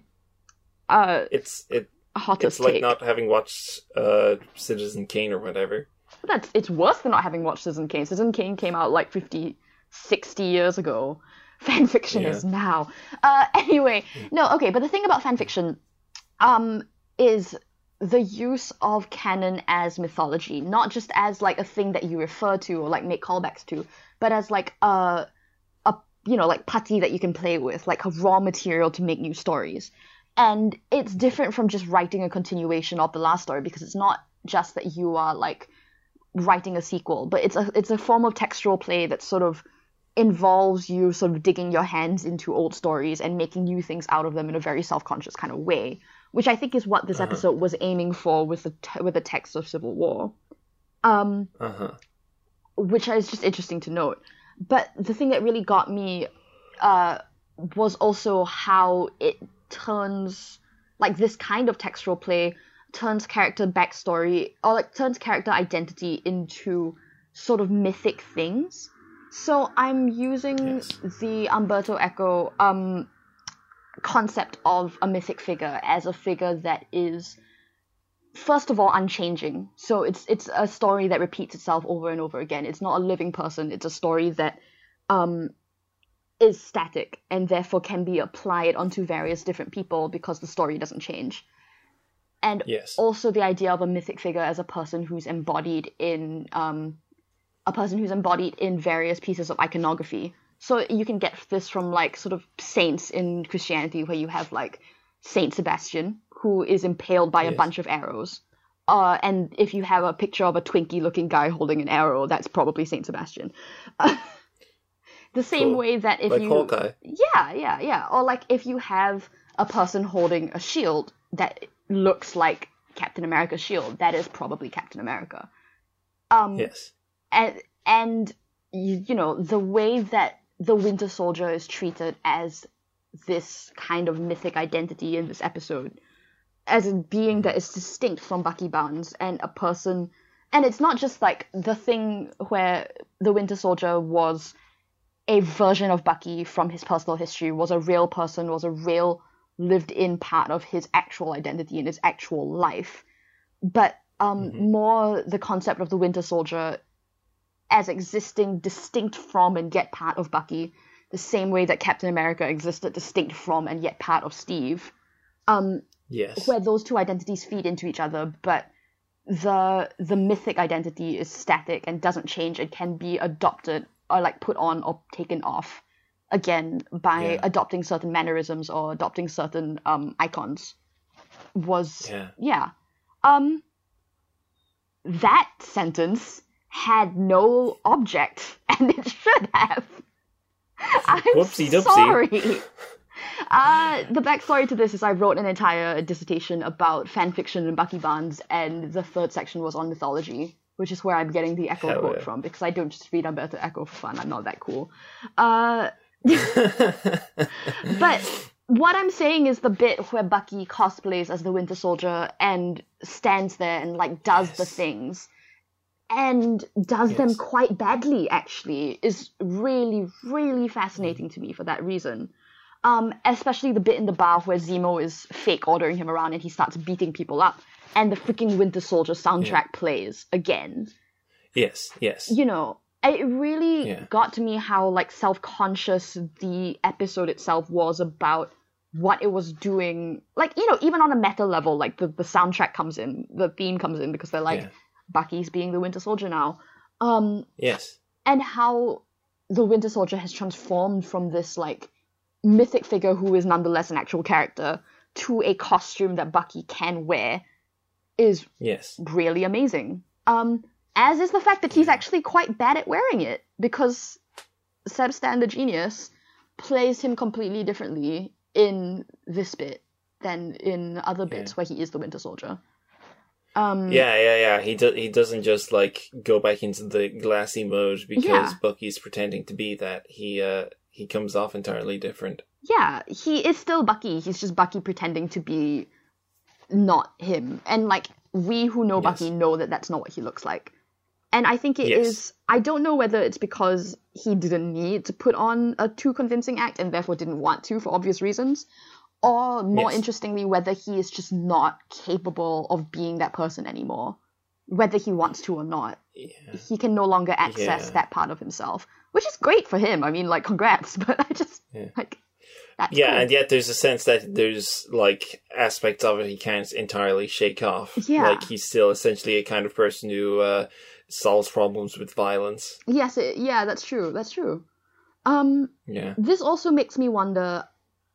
Uh, It's it. hottest It's like take. not having watched uh, Citizen Kane or whatever. That's it's worse than not having watched Citizen Kane. Citizen Kane came out like fifty, sixty years ago. Fanfiction Yeah. is now. Uh, anyway, no, okay, but the thing about fanfiction um, is the use of canon as mythology, not just as like a thing that you refer to or like make callbacks to, but as like a, a you know, like putty that you can play with, like a raw material to make new stories. And it's different from just writing a continuation of the last story because it's not just that you are like writing a sequel, but it's a it's a form of textual play that sort of involves you sort of digging your hands into old stories and making new things out of them in a very self-conscious kind of way, which I think is what this Uh-huh. episode was aiming for with the te- with the text of Civil War, um, Uh huh. which is just interesting to note. But the thing that really got me uh, was also how it turns, like this kind of textual play turns character backstory or like turns character identity into sort of mythic things. So I'm using Yes. the Umberto Eco um, concept of a mythic figure as a figure that is, first of all, unchanging. So it's it's a story that repeats itself over and over again. It's not a living person. It's a story that um, is static and therefore can be applied onto various different people because the story doesn't change. And Yes. also the idea of a mythic figure as a person who's embodied in um, a person who's embodied in various pieces of iconography. So you can get this from like sort of saints in Christianity, where you have like Saint Sebastian, who is impaled by a Yes. bunch of arrows. Uh, and if you have a picture of a Twinkie-looking guy holding an arrow, that's probably Saint Sebastian. Uh, the same Cool. way that if Like you Hawkeye. yeah, yeah, yeah. Or like if you have a person holding a shield that looks like Captain America's shield, that is probably Captain America. Um, Yes. and and you, you know the way that the Winter Soldier is treated as this kind of mythic identity in this episode, as a being that is distinct from Bucky Barnes and a person, and it's not just like the thing where the Winter Soldier was a version of Bucky from his personal history, was a real person, was a real lived-in part of his actual identity and his actual life, but um, Mhm. more the concept of the Winter Soldier as existing distinct from and yet part of Bucky, the same way that Captain America existed distinct from and yet part of Steve, um, Yes. where those two identities feed into each other, but the the mythic identity is static and doesn't change and can be adopted or like put on or taken off again by Yeah. adopting certain mannerisms or adopting certain um, icons. Was Yeah. yeah. Um, that sentence had no object, and it should have. I'm Whoopsie doopsie. sorry. Uh, the backstory to this is I wrote an entire dissertation about fanfiction and Bucky Barnes, and the third section was on mythology, which is where I'm getting the Echo Hell quote yeah. from, because I don't just read Umberto Eco for fun. I'm not that cool. Uh, but what I'm saying is the bit where Bucky cosplays as the Winter Soldier and stands there and like does Yes. the things and does them Yes. quite badly, actually, is really, really fascinating to me for that reason. Um, especially the bit in the bar where Zemo is fake ordering him around and he starts beating people up, and the freaking Winter Soldier soundtrack plays again. Yes, yes. You know, it really Yeah. got to me how like self-conscious the episode itself was about what it was doing. Like, you know, even on a meta level, like the, the soundtrack comes in, the theme comes in because they're like, Yeah. Bucky's being the Winter Soldier now. Um, Yes. and how the Winter Soldier has transformed from this like mythic figure who is nonetheless an actual character to a costume that Bucky can wear is Yes. really amazing. Um, as is the fact that he's actually quite bad at wearing it, because Seb Stan the Genius plays him completely differently in this bit than in other bits Yeah. where he is the Winter Soldier. Um, Yeah, yeah, yeah. He do- he doesn't just like go back into the glassy mode because Yeah. Bucky's pretending to be that. He uh he comes off entirely different. Yeah, he is still Bucky. He's just Bucky pretending to be not him. And, like, we who know Yes. Bucky know that that's not what he looks like. And I think it Yes. is... I don't know whether it's because he didn't need to put on a too convincing act and therefore didn't want to for obvious reasons, or more Yes. interestingly, whether he is just not capable of being that person anymore. Whether he wants to or not. Yeah. He can no longer access Yeah. that part of himself. Which is great for him. I mean, like, congrats. But I just, Yeah. like... That's Yeah, cool. and yet there's a sense that there's like aspects of it he can't entirely shake off. Yeah. Like he's still essentially a kind of person who uh, solves problems with violence. Yes, it, yeah, that's true. That's true. Um, Yeah. this also makes me wonder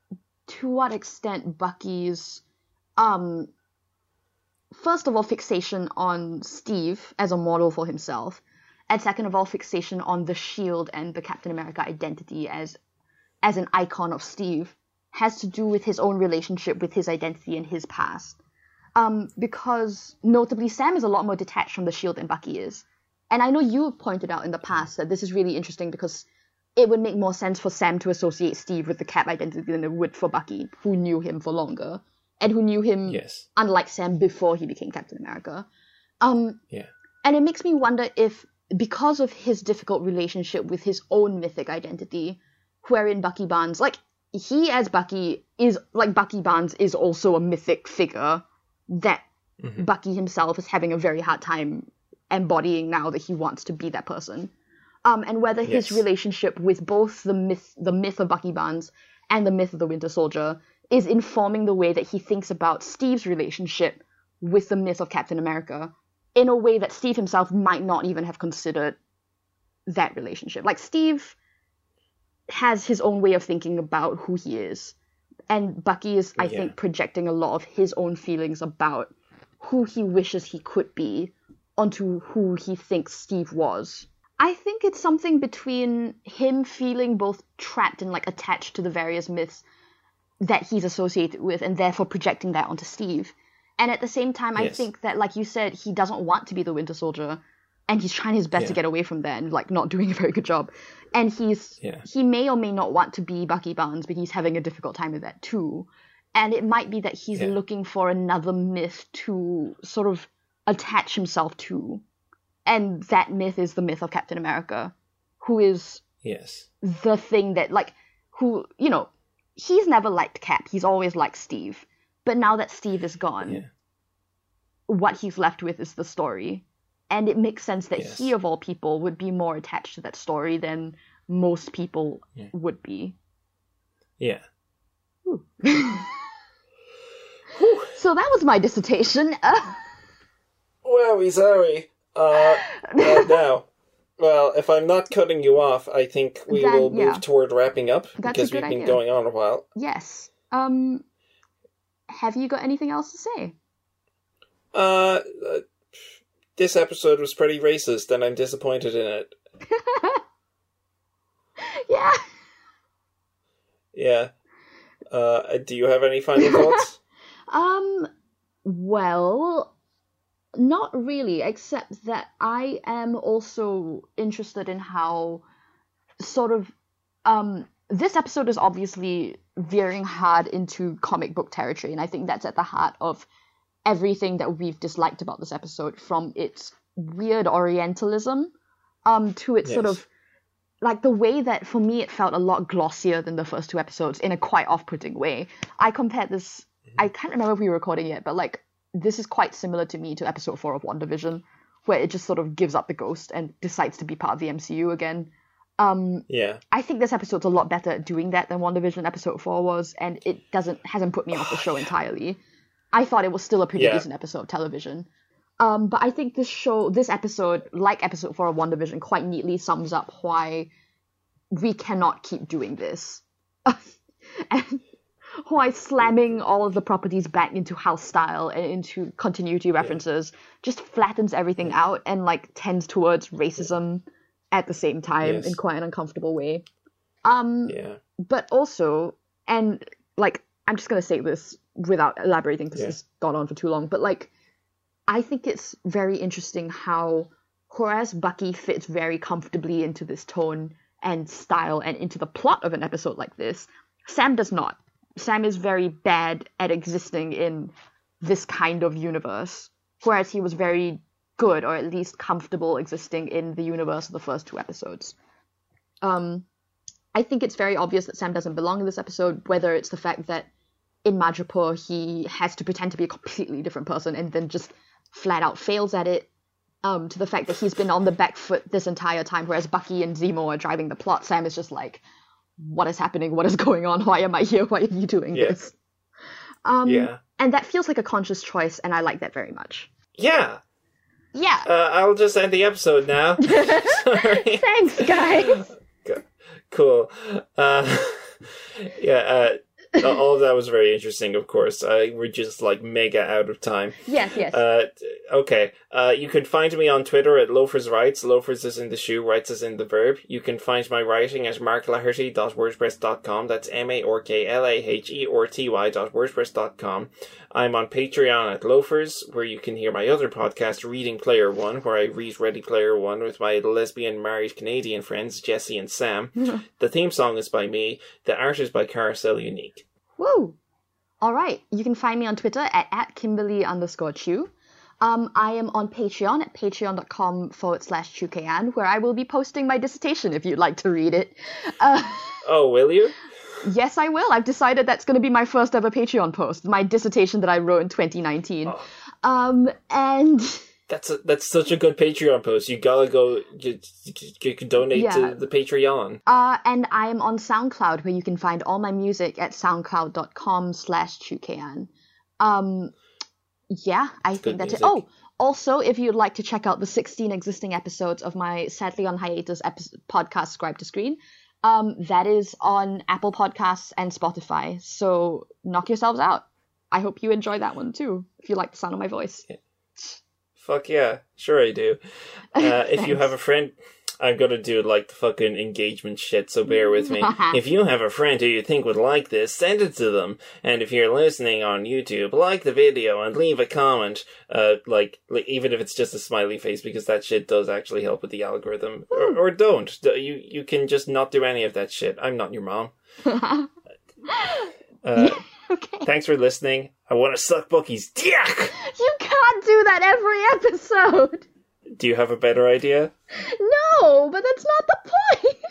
to what extent Bucky's, um, first of all, fixation on Steve as a model for himself, and second of all, fixation on the Shield and the Captain America identity as as an icon of Steve, has to do with his own relationship with his identity and his past. Um, because, notably, Sam is a lot more detached from the Shield than Bucky is. And I know you pointed out in the past that this is really interesting because it would make more sense for Sam to associate Steve with the Cap identity than it would for Bucky, who knew him for longer, and who knew him, Yes. unlike Sam, before he became Captain America. Um, Yeah. and it makes me wonder if, because of his difficult relationship with his own mythic identity, wherein Bucky Barnes, like, he as Bucky is, like, Bucky Barnes is also a mythic figure that Mhm. Bucky himself is having a very hard time embodying now that he wants to be that person. Um, and whether his Yes. relationship with both the myth, the myth of Bucky Barnes and the myth of the Winter Soldier is informing the way that he thinks about Steve's relationship with the myth of Captain America in a way that Steve himself might not even have considered that relationship. Like, Steve has his own way of thinking about who he is. And Bucky is, I Yeah. think, projecting a lot of his own feelings about who he wishes he could be onto who he thinks Steve was. I think it's something between him feeling both trapped and, like, attached to the various myths that he's associated with, and therefore projecting that onto Steve. And at the same time, I Yes. think that, like you said, he doesn't want to be the Winter Soldier, and he's trying his best to Yeah. get away from that and, like, not doing a very good job. And he's Yeah. he may or may not want to be Bucky Barnes, but he's having a difficult time with that too. And it might be that he's Yeah. looking for another myth to sort of attach himself to. And that myth is the myth of Captain America, who is Yes. the thing that, like, who, you know, he's never liked Cap. He's always liked Steve. But now that Steve is gone, Yeah. what he's left with is the story. And it makes sense that Yes. he, of all people, would be more attached to that story than most people Yeah. would be. Yeah. So that was my dissertation. Uh, Well, we sorry. Uh, uh, now, well, if I'm not cutting you off, I think we Then, will move yeah. toward wrapping up That's a because good we've been idea. going on a while. yes. Um, have you got anything else to say? Uh, uh, this episode was pretty racist, and I'm disappointed in it. Yeah. Yeah. Uh, do you have any final thoughts? um, well, not really, except that I am also interested in how sort of, um, this episode is obviously veering hard into comic book territory, and I think that's at the heart of everything that we've disliked about this episode, from its weird Orientalism, um, to its yes. sort of, like, the way that, for me, it felt a lot glossier than the first two episodes in a quite off-putting way. I compared this, mm-hmm. I can't remember if we were recording yet, but, like, this is quite similar to me to episode four of WandaVision, where it just sort of gives up the ghost and decides to be part of the M C U again. Um, yeah. I think this episode's a lot better at doing that than WandaVision episode four was, and it doesn't hasn't put me off the show entirely. I thought it was still a pretty yeah. decent episode of television. Um, but I think this show, this episode, like episode four of WandaVision, quite neatly sums up why we cannot keep doing this. And why slamming all of the properties back into house style and into continuity references yeah. just flattens everything out and, like, tends towards racism at the same time yes. in quite an uncomfortable way. Um, yeah. But also, and, like, I'm just going to say this without elaborating because yeah. it's gone on for too long, but, like, I think it's very interesting how, whereas Bucky fits very comfortably into this tone and style and into the plot of an episode like this, Sam does not. Sam is very bad at existing in this kind of universe, whereas he was very good, or at least comfortable existing in the universe of the first two episodes. Um, I think it's very obvious that Sam doesn't belong in this episode, whether it's the fact that in Madripoor he has to pretend to be a completely different person and then just flat out fails at it, um, to the fact that he's been on the back foot this entire time, whereas Bucky and Zemo are driving the plot. Sam is just like, what is happening? What is going on? Why am I here? Why are you doing yeah. this? Um, yeah. And that feels like a conscious choice, and I like that very much. Yeah. Yeah. Uh, I'll just end the episode now. Sorry. Thanks, guys. Cool. Uh, yeah, uh, all of that was very interesting, of course. Uh, we're just, like, mega out of time. Yes, yes. Uh, okay. Uh, you can find me on Twitter at Loafers Writes. Loafers is in the shoe, writes is in the verb. You can find my writing at mark laherty dot wordpress dot com. That's M A R K L A H E R T Y dot wordpress dot com. I'm on Patreon at Loafers, where you can hear my other podcast, Reading Player One, where I read Ready Player One with my lesbian married Canadian friends, Jesse and Sam. The theme song is by me. The art is by Carousel Unique. Woo! All right. You can find me on Twitter at, at Kimberly underscore Chu. Um, I am on Patreon at patreon.com forward slash Chukayan, where I will be posting my dissertation if you'd like to read it. Uh, oh, will you? Yes, I will. I've decided that's going to be my first ever Patreon post, my dissertation that I wrote in twenty nineteen. Oh. Um, and... That's a, that's such a good Patreon post. You gotta go, you, you can donate yeah. to the Patreon. Uh, and I am on SoundCloud, where you can find all my music at soundcloud.com slash Chukayan. Um, yeah, I it's think that's music. it. Oh, also, if you'd like to check out the sixteen existing episodes of my sadly on hiatus epi- podcast, Scribe to Screen, um, that is on Apple Podcasts and Spotify. So knock yourselves out. I hope you enjoy that one too, if you like the sound of my voice. Yeah. Fuck yeah, sure I do. Uh, if you have a friend, I'm gonna do like the fucking engagement shit, so bear with me. If you have a friend who you think would like this, send it to them. And if you're listening on YouTube, like the video and leave a comment, uh, like, like even if it's just a smiley face, because that shit does actually help with the algorithm. Or, or don't. You you can just not do any of that shit. I'm not your mom. uh, okay. Thanks for listening. I want to suck Bucky's dick! You can't do that every episode! Do you have a better idea? No, but that's not the point!